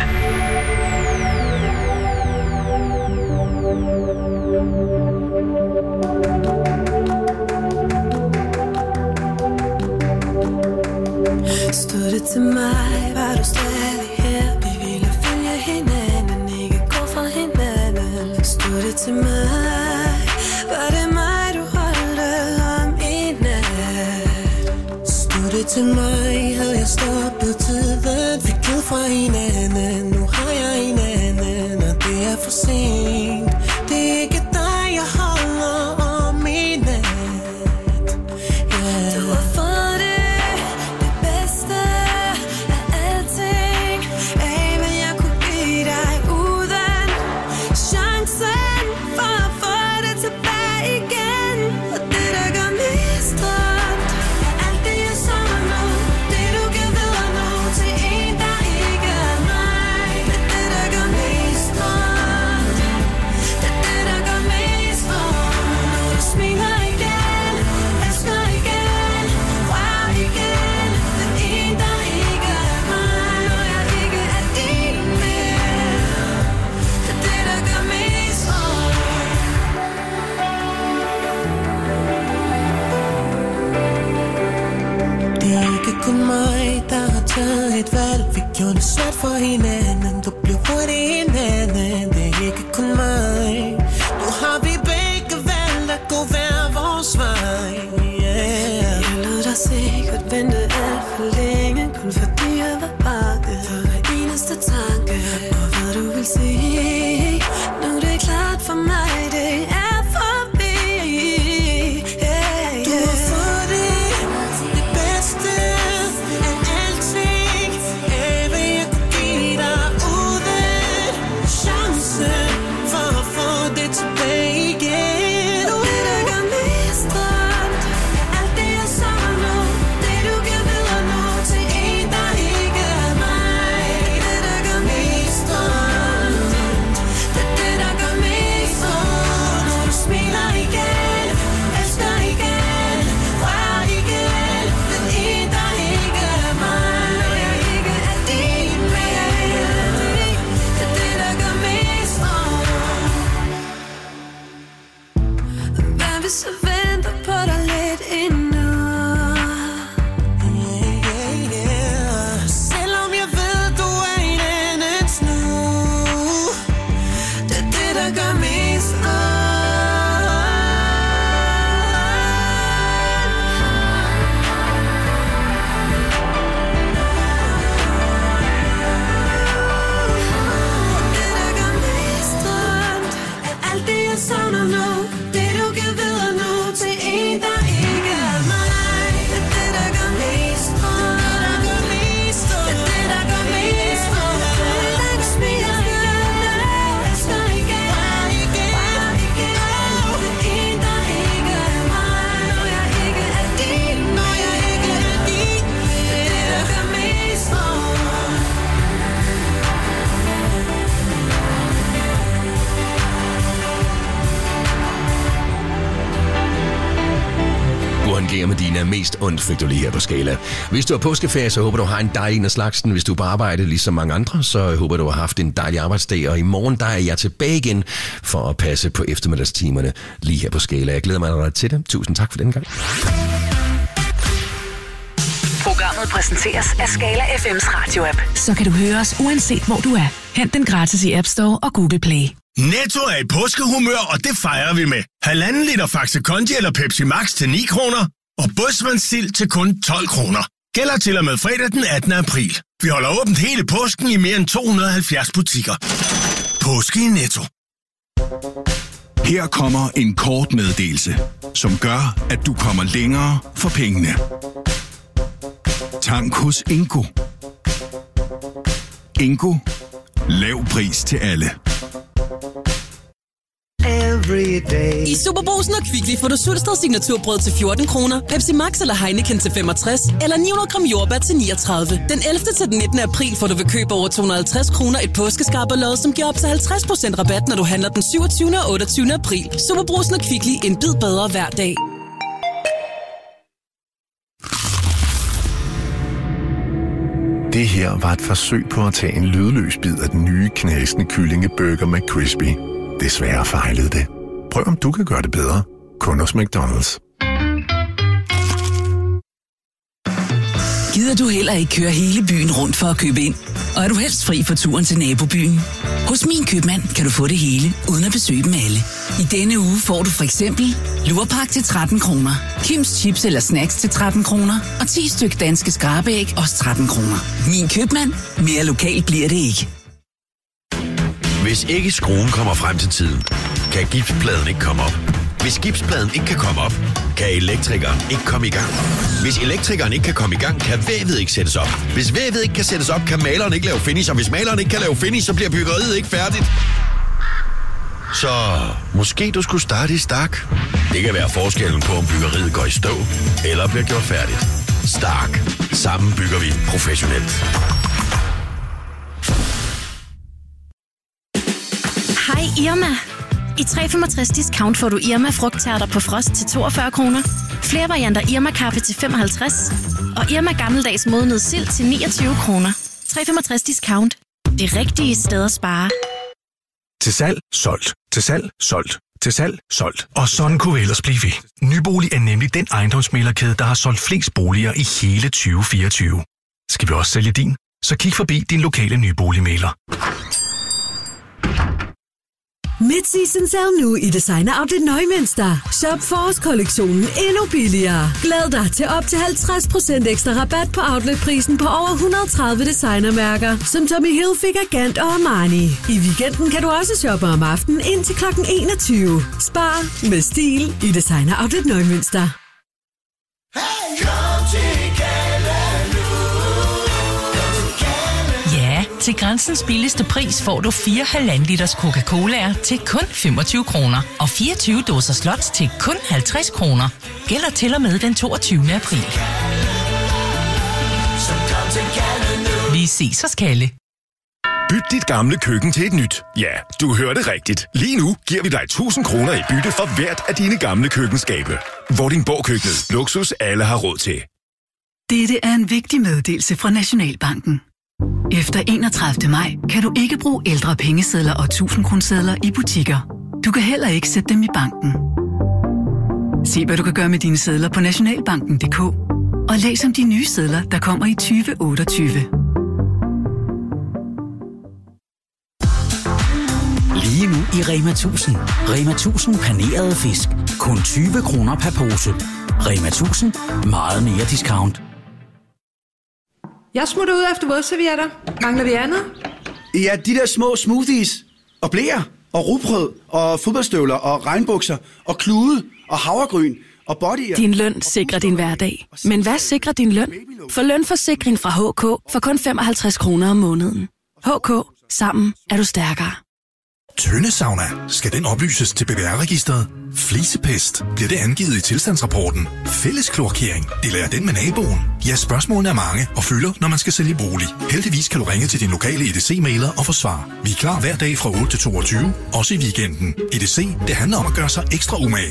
Stod det til mig, var du stadig her. Vi ville følge hinanden, ikke gå fra hinanden. Stod det til mig, var det mig, du holdte om i nat. Stod det til mig, havde jeg stoppet tiden. Fik givet fra hinanden, nu har jeg en anden. Og det er for sent, det er ikke dig, jeg holder om i nat. Yeah. Du har fået det, det bedste af alting. Af hvad jeg kunne give dig uden chancen for at få det tilbage igen. Og det der gør mest ondt er alt det jeg savner nu. Det du kan videre nu til en der ikke er mig. Det er det der gør mest ondt. Det er det der gør mest ondt. Når du smiler igen, elsker igen, rører igen. Den en der ikke er mig, når jeg ikke er din mere. Det er det der gør mest ondt. Det er ikke kun mig, der har taget et valg. Vi gjorde det svært for hinanden. Du blev hurtigt hinanden. Det er ikke kun mig. Nu har vi begge valgt at gå hver vores vej. Yeah. Jeg lod dig sikkert vente alt for længe. Kun fordi jeg var bange for hver eneste tanke. Og hvad du vil sige. Nu er det klart for mig, det er forbi. Yeah, yeah. Du har fået det, det bedste af alting. Af hvad jeg kunne give dig uden chancen for at få det tilbage igen. Og det der gør mest ondt er alt det jeg savner nu. Det du kan videre nu til en der ikke er mig. Det der gør mest ondt. Det er det der gør mest ondt. Når du smiler igen, elsker igen, rører igen. Den en der ikke er mig, når jeg ikke er din mere. Det er det der gør mest ondt. Hvad hvis jeg venter på dig lidt endnu? Yeah, yeah. Selvom jeg ved, du er en andens nu. Det er det, der gør mest ondt. Det der gør mest ondt er alt det jeg savner nu. Det du kan videre nu til en der ikke er mig. Det er det der gør mest ondt. Det er det der gør mest ondt. Da du smiler igen, elsker igen, rører igen. Den en der ikke er mig, når jeg ikke er din, når jeg ikke er din. Det er det der gør mest ondt. Burhan G og Medina, mest ondt fik du lige her på Skala. Hvis du har påskeferie, så håber du har en dejlig en af slagsen. Hvis du er på arbejde, ligesom mange andre, så håber du har haft en dejlig arbejdsdag. Og i morgen, der er jeg tilbage igen for at passe på eftermiddagstimerne lige her på Skala. Jeg glæder mig allerede til det. Tusind tak for den gang. Programmet præsenteres af Skala F M's radio-app. Så kan du høre os uanset hvor du er. Hent den gratis i App Store og Google Play. Netto er i påskehumør, og det fejrer vi med. Halvanden liter Faxe Kondi eller Pepsi Max til ni kroner, og Bådsmandsild til kun tolv kroner. Gælder til og med fredag den attende april. Vi holder åbent hele påsken i mere end to hundrede og halvfjerds butikker. Påske i Netto. Her kommer en kort meddelelse, som gør, at du kommer længere for pengene. Tank hos Ingo. Ingo. Lav pris til alle. I Superbrugsen og Kvickly får du Sulsted signaturbrød til fjorten kroner, Pepsi Max eller Heineken til femogtres, eller ni hundrede gram jordbær til niogtredive. Den ellevte til den nittende april får du ved køb over to hundrede og halvtreds kroner et påskeskarberlod, som giver op til halvtreds procent rabat, når du handler den syvogtyvende og otteogtyvende april. Superbrugsen og Kvickly, en bid bedre hver dag. Det her var et forsøg på at tage en lydløs bid af den nye knasende kyllingeburger McCrispy. Desværre fejlede det. Prøv om du kan gøre det bedre. Kun hos McDonald's. Gider du heller ikke køre hele byen rundt for at købe ind? Og er du helst fri for turen til nabobyen? Hos Min Købmand kan du få det hele, uden at besøge dem alle. I denne uge får du for eksempel lurpak til tretten kroner, Kims chips eller snacks til tretten kroner, og ti styk danske skrabeæg også tretten kroner. Min Købmand. Mere lokalt bliver det ikke. Hvis ikke skruen kommer frem til tiden, kan gipspladen ikke komme op. Hvis gipspladen ikke kan komme op, kan elektrikeren ikke komme i gang. Hvis elektrikeren ikke kan komme i gang, kan vævet ikke sættes op. Hvis vævet ikke kan sættes op, kan maleren ikke lave finish. Og hvis maleren ikke kan lave finish, så bliver byggeriet ikke færdigt. Så måske du skulle starte i Stark. Det kan være forskellen på, om byggeriet går i stå eller bliver gjort færdigt. Stark. Sammen bygger vi professionelt. Hej Irma. I tre komma femogtres discount får du Irma frugttærter på frost til toogfyrre kroner. Flere varianter Irma kaffe til femoghalvtreds. Og Irma gammeldags modnet sild til niogtyve kroner. tre komma femogtres discount. Det rigtige sted at spare. Til salg, solgt. Til salg, solgt. Til salg, solgt. Og sådan kunne vi ellers blive ved. Nybolig er nemlig den ejendomsmæglerkæde, der har solgt flest boliger i hele tyve fireogtyve. Skal vi også sælge din? Så kig forbi din lokale nyboligmægler. Mid-season sale nu i Designer Outlet Neumünster. Shop forårskollektionen endnu billigere. Glæd dig til op til halvtreds procent ekstra rabat på outletprisen på over et hundrede og tredive designermærker, som Tommy Hilfiger, Gant og Armani. I weekenden kan du også shoppe om aftenen indtil klokken enogtyve. Spar med stil i Designer Outlet Neumünster. Ja, til Grænsens billigste pris får du fire halvanden liters Coca-Cola'er til kun femogtyve kroner og fireogtyve dåser slots til kun halvtreds kroner. Gælder til og med den toogtyvende april. Vi ses hos Kalle. Byt dit gamle køkken til et nyt. Ja, du hørte rigtigt. Lige nu giver vi dig tusind kroner i bytte for hvert af dine gamle køkkenskabe. Vordingborg-køkkenet. Luksus alle har råd til. Dette er en vigtig meddelelse fra Nationalbanken. Efter enogtredivte maj kan du ikke bruge ældre pengesedler og tusind-kronesedler i butikker. Du kan heller ikke sætte dem i banken. Se, hvad du kan gøre med dine sedler på nationalbanken punktum d k og læs om de nye sedler, der kommer i tyve otteogtyve. Lige nu i Rema tusind. Rema tusind panerede fisk. Kun tyve kroner per pose. Rema tusind. Meget mere discount. Jeg smutter ud efter vådservietter. Mangler vi andet? Ja, de der små smoothies. Og blæer. Og rugbrød. Og fodboldstøvler. Og regnbukser. Og klude. Og havregryn. Og bodyer. Din løn sikrer din hverdag. Men hvad sikrer din løn? For lønforsikring fra H K for kun femoghalvtreds kroner om måneden. H K. Sammen er du stærkere. Tøndesauna. Skal den oplyses til B B R-registret? Flisepest. Bliver det angivet i tilstandsrapporten? Fælleskloakering. Eller er den med naboen? Ja, spørgsmålene er mange og fylder, når man skal sælge bolig. Heldigvis kan du ringe til din lokale E D C-mailer og få svar. Vi er klar hver dag fra otte til toogtyve, også i weekenden. E D C, det handler om at gøre sig ekstra umage.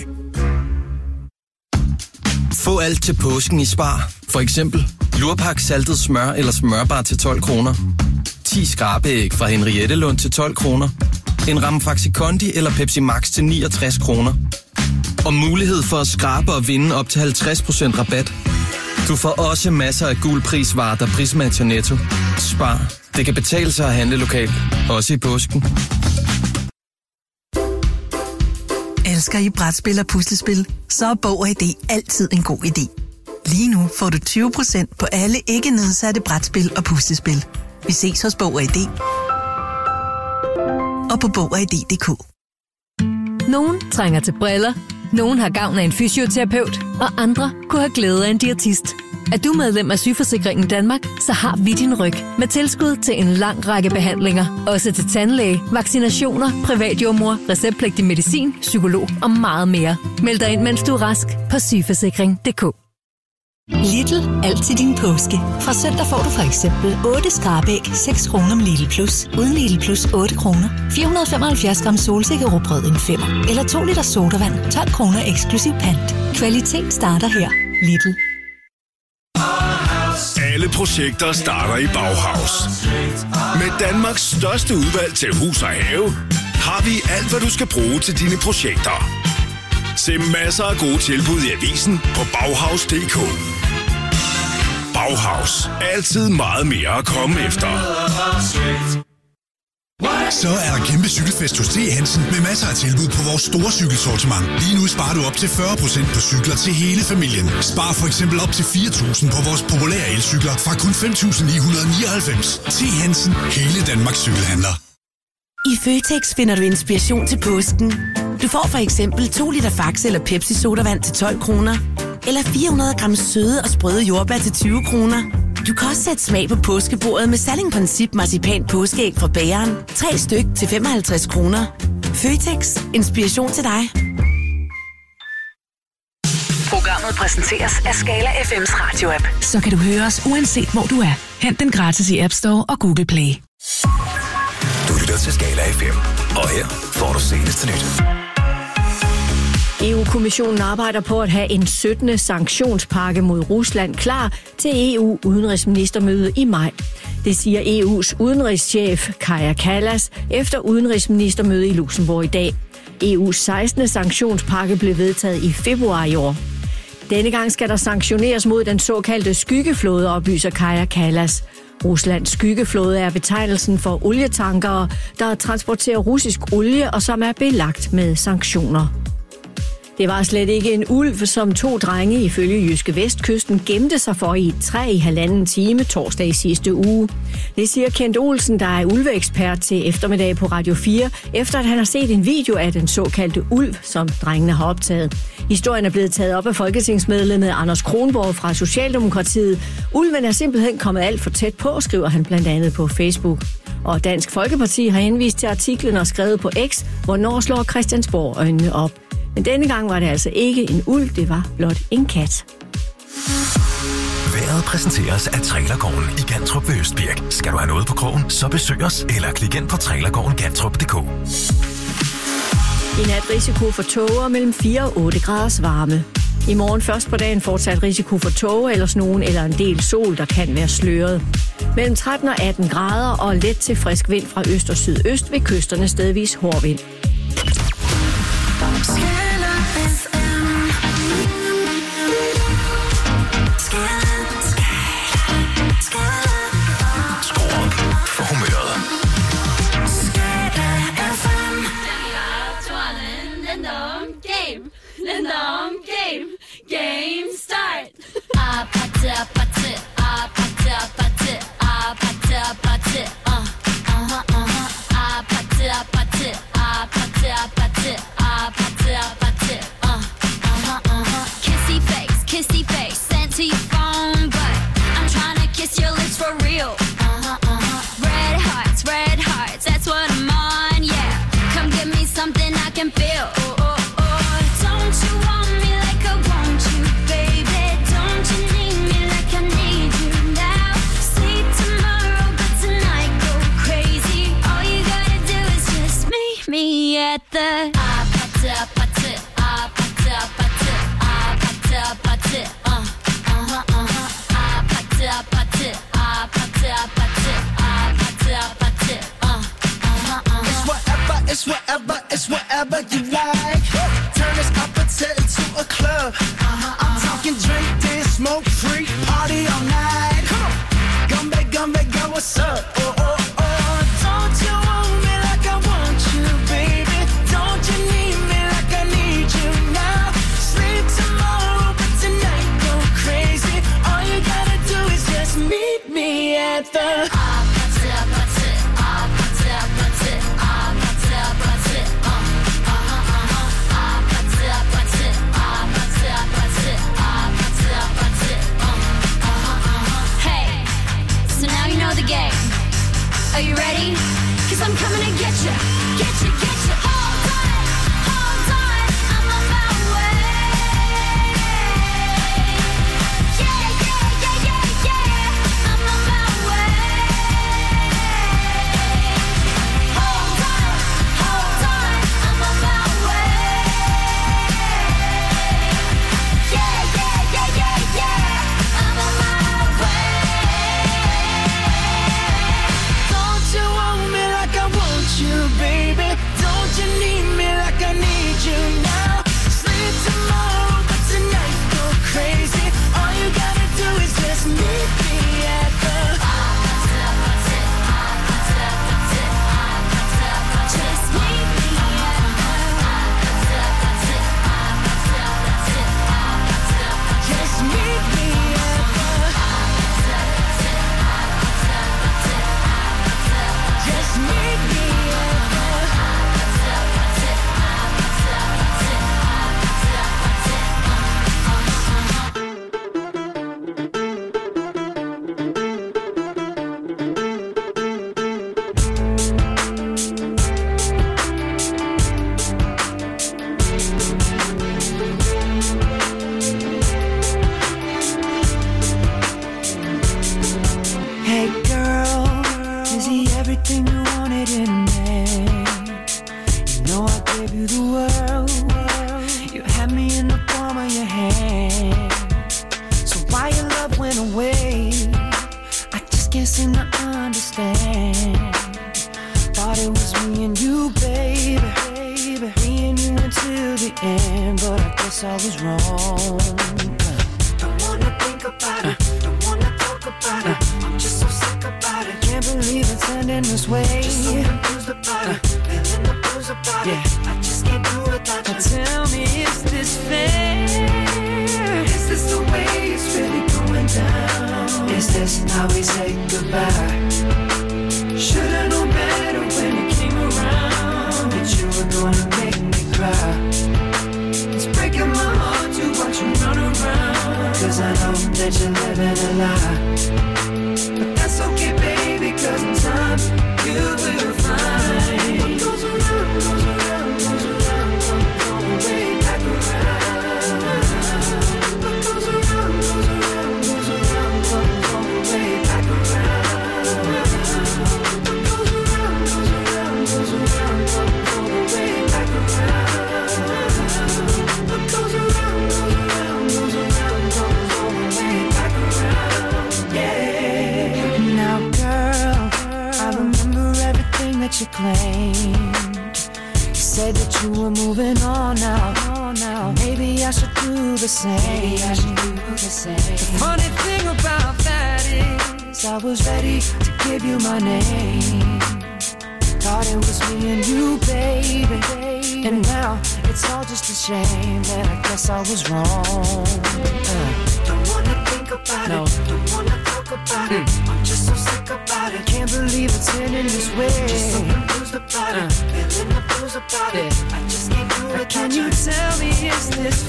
Få alt til påsken i Spar. For eksempel lurpak saltet smør eller smørbar til tolv kroner. ti skrabeæg fra Henriette Lund til tolv kroner. En ramme Faxe Kondi eller Pepsi Max til niogtres kroner. Og mulighed for at skrabe og vinde op til halvtreds procent rabat. Du får også masser af gul prisvarer, der prismatcher Netto. Spar. Det kan betale sig at handle lokalt. Også i påsken. elsker I brætspil og puslespil, så er Bog og I D altid en god idé. Lige nu får du tyve procent på alle ikke nedsatte brætspil og puslespil. Vi ses hos Bog og I D og på bog og i d punktum d k. Nogen trænger til briller, nogen har gavn af en fysioterapeut, og andre kunne have glæde af en diætist. Er du medlem af Sygeforsikringen Danmark, så har vi din ryg med tilskud til en lang række behandlinger. Også til tandlæge, vaccinationer, privatjordmor, receptpligtig medicin, psykolog og meget mere. Meld dig ind, mens du er rask på sygeforsikring punktum d k. Lidl, alt til din påske. Fra søndag får du for eksempel otte skrabæg, seks kroner med Lidl Plus. Uden Lidl Plus otte kroner. fire hundrede og femoghalvfjerds gram solsikkerrugbrød en femmer. Eller to liter sodavand, tolv kroner eksklusiv pant. Kvalitet starter her. Lidl. Alle projekter starter i Bauhaus. Med Danmarks største udvalg til hus og have, har vi alt, hvad du skal bruge til dine projekter. Se masser af gode tilbud i avisen på Bauhaus punktum d k. Bauhaus. Altid meget mere at komme efter. Så er der kæmpe cykelfest hos T. Hansen med masser af tilbud på vores store cykelsortiment. Lige nu sparer du op til fyrre procent på cykler til hele familien. Spar for eksempel op til fire tusind på vores populære elcykler fra kun fem tusind ni hundrede nioghalvfems. T. Hansen. Hele Danmarks cykelhandler. I Føtex finder du inspiration til påsken. Du får for eksempel to liter Faxe eller Pepsi sodavand til tolv kroner. Eller fire hundrede gram søde og sprøde jordbær til tyve kroner. Du kan også sætte smag på påskebordet med Salling-Princip marcipan påskeæg fra bageren. Tre styk til femoghalvtreds kroner. Føtex. Inspiration til dig. Programmet præsenteres af Skala F M's radio-app. Så kan du høre os uanset hvor du er. Hent den gratis i App Store og Google Play. Du lytter til Skala F M, og her får du seneste nyt. E U-kommissionen arbejder på at have en syttende sanktionspakke mod Rusland klar til E U-udenrigsministermøde i maj. Det siger E U's udenrigschef Kaja Kallas efter udenrigsministermøde i Luxembourg i dag. E U's sekstende sanktionspakke blev vedtaget i februar i år. Denne gang skal der sanktioneres mod den såkaldte skyggeflåde, oplyser Kaja Kallas. Ruslands skyggeflåde er betegnelsen for olietankere, der transporterer russisk olie og som er belagt med sanktioner. Det var slet ikke en ulv, som to drenge ifølge Jyske Vestkysten gemte sig for i et træ i halvanden time torsdag i sidste uge. Det siger Kent Olsen, der er ulveekspert til eftermiddag på Radio fire, efter at han har set en video af den såkaldte ulv, som drengene har optaget. Historien er blevet taget op af folketingsmedlemmet Anders Kronborg fra Socialdemokratiet. Ulven er simpelthen kommet alt for tæt på, skriver han blandt andet på Facebook. Og Dansk Folkeparti har henvist til artiklen og skrevet på X, hvornår slår Christiansborg øjnene op. Men denne gang var det altså ikke en ulv, det var blot en kat. Vejret præsenteres af Trailergården i Gantrup ved Østbirk. Skal du have noget på krogen, så besøg os eller klik ind på trailergården gantrup punktum d k. I nat risiko for tåger mellem fire og otte graders varme. I morgen først på dagen fortsat risiko for tåger eller nogen eller en del sol, der kan være sløret. Mellem tretten og atten grader og let til frisk vind fra øst og sydøst ved kysterne stedvis hård vind. Game start. Ah, party, party, ah, party, party, ah, party, party, uh, uh-huh, uh-huh, ah, party, party, ah, party, party, ah, party, party, uh, uh-huh, uh-huh. Kissy face, kissy face, sent to your phone, but I'm trying to kiss your lips for real. Uh-huh, uh-huh. Red hearts, red hearts, that's what I'm on, yeah. Come give me something I can feel. Oh, oh, oh, don't you want me like I want you, baby? Don't you need me like I need you now? Sleep tomorrow, but tonight go crazy. All you gotta do is just meet me at the ah party, party, ah party, party, ah party, party, uh, uh-huh, uh-huh, ah party, party, ah party, party, ah party, party, uh, uh-huh, uh-huh. It's whatever, it's whatever, it's whatever you like. Turn this opportunity to a club. Uh-huh, I'm talking drink, dance, smoke, free, party all night. Come on, Gumbe, Gumbe, go, what's up? Oh, oh, oh, don't you want me like I want you, baby? Don't you need me like I need had me in the palm of your hand. So why your love went away, I just can't seem to understand. Thought it was me and you, baby, baby. Me and you until the end, but I guess I was wrong. Don't wanna think about it, don't wanna talk about it. I'm just so sick about it. Can't believe it's ending this way. Just so confused about it, feeling the blues about it. I just can't do it without you. Tell me, is this fair? Is this the way it's really going down? Is this how we say goodbye? Should've known better when it came around that you were gonna make me cry. It's breaking my heart to watch you run around, cause I know that you're living a lie. But that's okay, baby, cause in time you will find what goes around, goes around, goes around, comes way back around. What goes around, goes around, goes around, comes way back around. What goes around, goes around, goes around, comes way back around. What goes around, goes around, goes around, comes way back around. Yeah. Now, girl, I remember everything that you claimed. You said that you were moving on now. now. Maybe I should do the same. Maybe I should do the same. The funny thing about that is I was ready to give you my name. Thought it was me and you, baby. And now it's all just a shame that I guess I was wrong. Uh, don't wanna think about no. it. Don't wanna talk about mm. it. I'm just so sick about it. Can't believe it's ending this way. Just so confused about uh. it. Feeling the blues about yeah. it. I just can't do it. Can you tell me, is this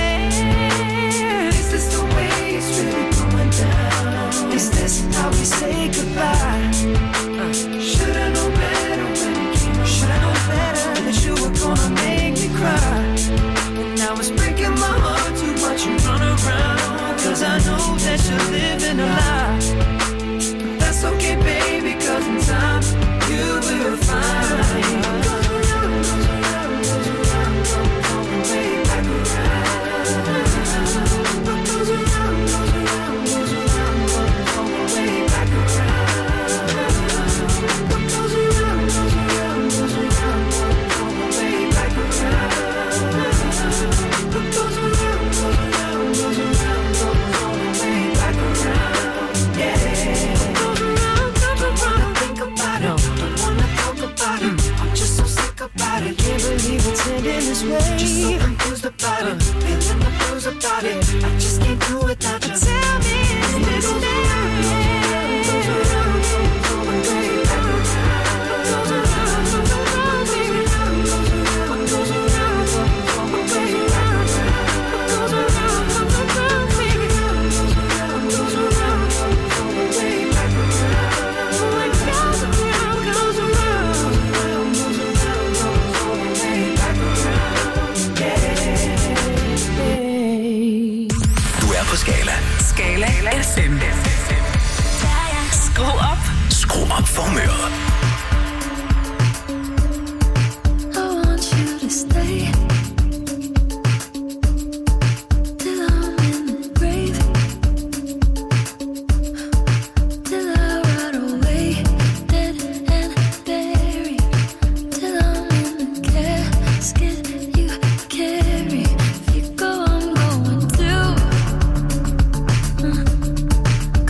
fair? Is this the way it's really going down? Is this how we say goodbye? Uh. Should've known better when it came around. Should've known better that you were gonna make me cry. And now it's breaking my heart to watch you run around, cause I know that you're living a lie. But that's okay, baby, cause in time you will find what goes around, goes around, goes around, comes way back around. What goes around, goes around, goes around, comes way back around. What goes around, goes around, goes around, comes way back around. What goes around, goes around, goes around, comes way back around. Yeah. Goes around, goes around. Think about it. Don't wanna talk about it. I'm just so sick about it. Can't believe it's ending this way. Just so confused about it. Feeling the blues about it. I just can't do it without you. Tell me, is this fair? Goes around, comes way back around. Goes around, goes around, baby. Goes around, goes around, comes way back around. Goes around, goes around, baby. Goes around, goes around, comes way back around. What goes around, goes around, goes around, comes way back around. Yeah. Du er på Skala. Skala F M. Skru op. Skru op for humøret. I want you to stay till I'm in the grave, till I rot away, dead and buried, till I'm in the casket you carry. If you go, I'm going through. Uh,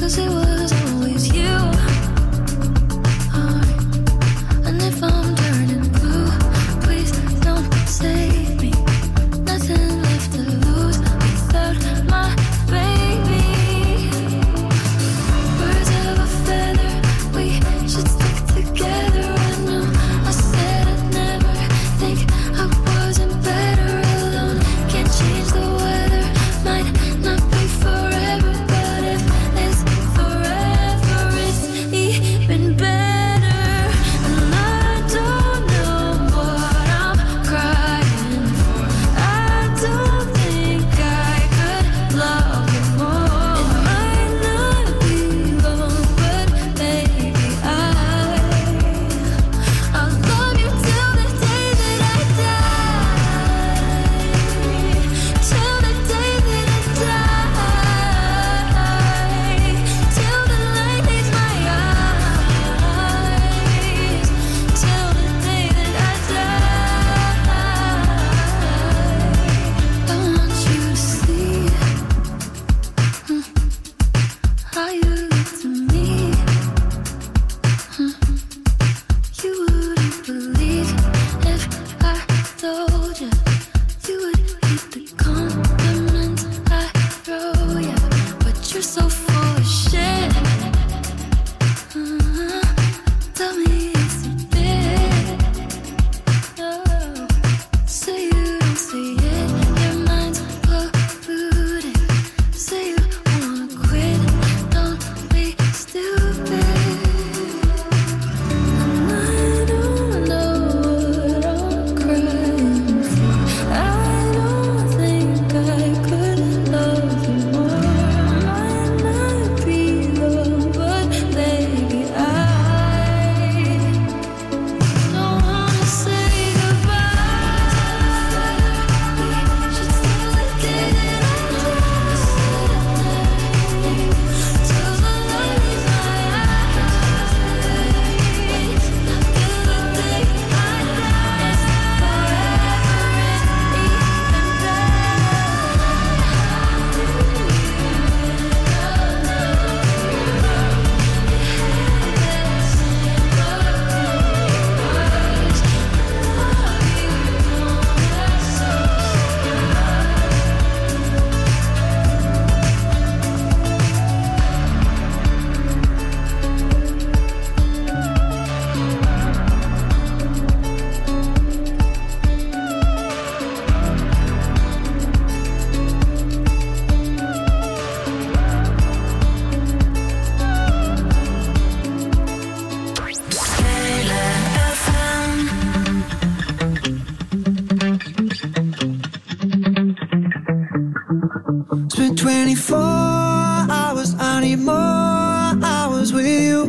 twenty-four hours, I need more hours with you.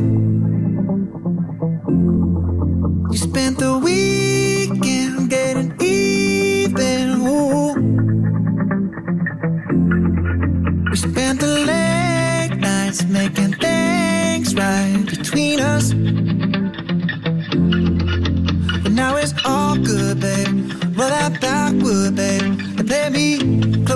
You spent the weekend getting even, ooh. We spent the late nights making things right between us. But now it's all good, babe. Roll that backward, babe, and play me close